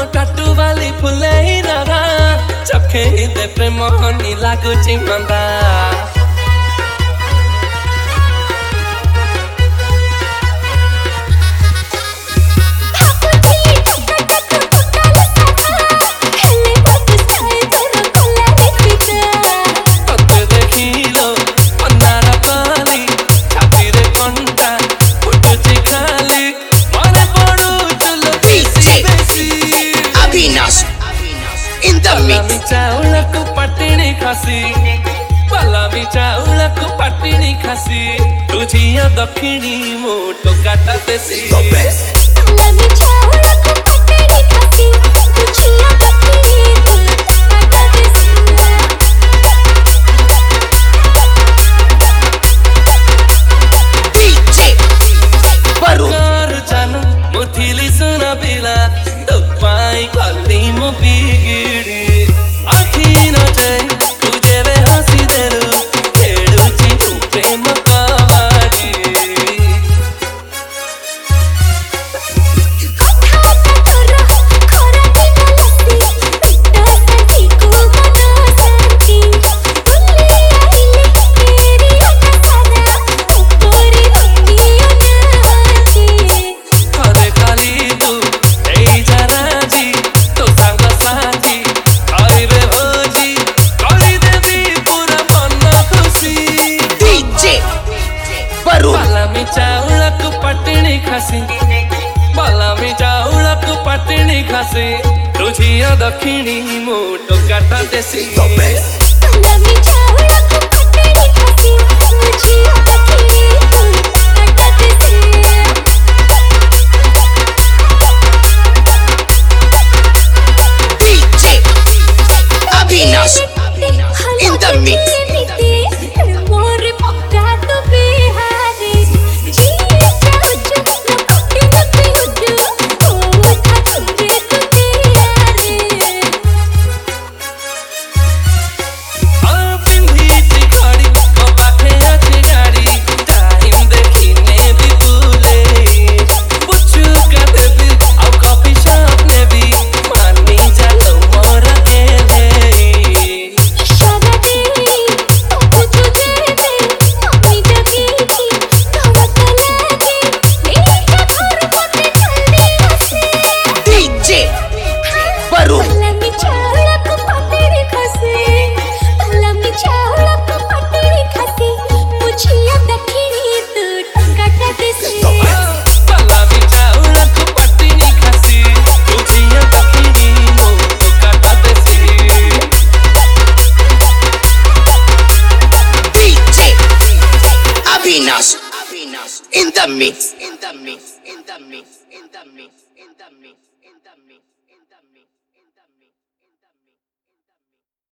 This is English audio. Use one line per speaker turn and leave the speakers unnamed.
टाटू वाली फुले रारा चखे दे प्रेम हनी लागुची मंदा Balami chaulaku patini khasi Balami chaulaku patini khasi Tujhiya dakhini moto kata desi The best Balami chaulaku patini khasi Tujhiya dakhini moto kata desi DJ Varun Kar jana muthili suna bila Dubai kali mo bigidi Balami chaulaku patini khasi Balami chaulaku patini khasi Tujhiya dakhini moto kata desi The best Balami chaulaku patini khasi Tujhiya dakhini moto kata desi DJ Avinash in the mix in the mix, in the mix, in the mix, in the mix, in the mix, in the mix.